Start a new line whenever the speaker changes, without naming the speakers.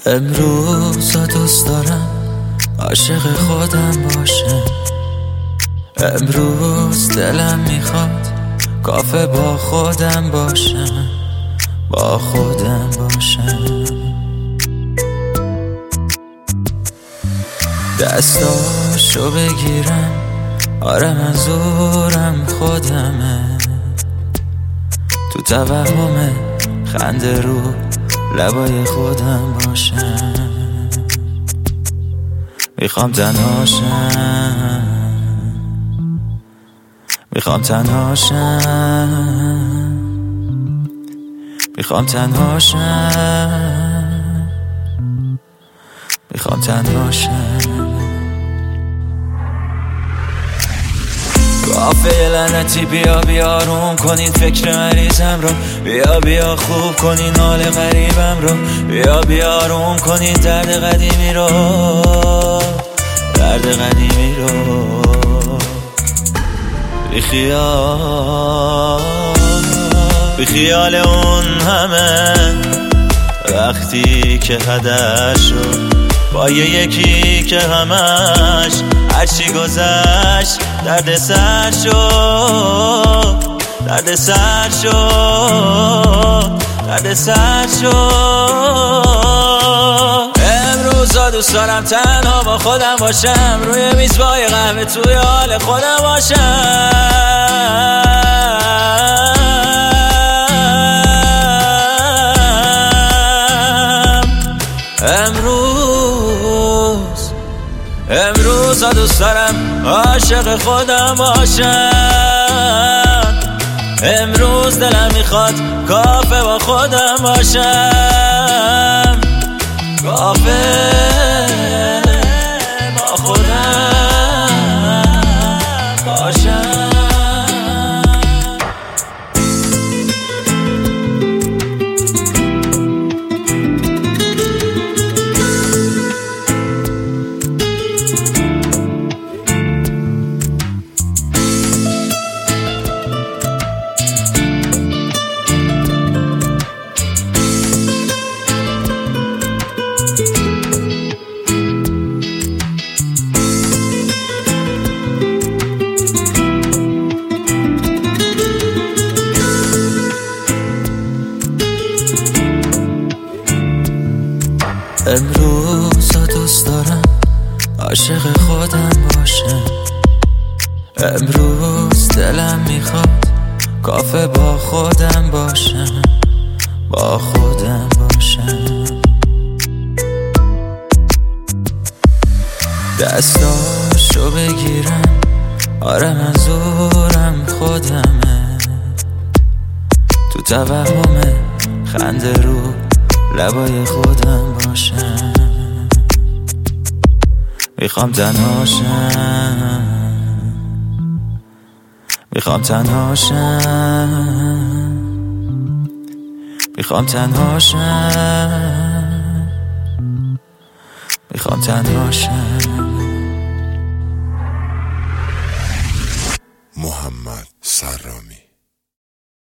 امروز دوست دارم عاشق خودم باشم. امروز دلم میخواد کافه با خودم باشم، با خودم باشم. دستاشو بگیرم، آره منظورم خودمه. تو توهم خنده رو لبای خودم باشم. میخوام تنهاشم، میخوام تنهاشم، میخوام تنهاشم، میخوام تنهاشم. کافه لعنتی بیا بیا روم کنین فکر مریضم رو، بیا بیا خوب کنین حال غریبم رو، بیا بیا روم کنین درد قدیمی رو، درد قدیمی رو. بی خیال اون همه وقتی که هدر شد با یکی که همش هرچی گذشت درد سر شد، درد سر شد، درد سر شد. امروزا دوست دارم تنها با خودم باشم، روی میز با یه قهوه توی حال خودم باشم. امروز دوست دارم عاشق خودم باشم. امروز دلم میخواد کافه با خودم باشم، کافه با خودم باشم. امروز دوست دارم عاشق خودم باشم. امروز دلم میخواد کافه با خودم باشم، با خودم باشم. دستاشو بگیرم، آره منظورم خودمه. تو توهم خنده رو لبای خودم باشم. میخوام تنهاشم، میخوام تنهاشم، میخوام تنهاشم، میخوام تنهاشم.
محمد سرامی.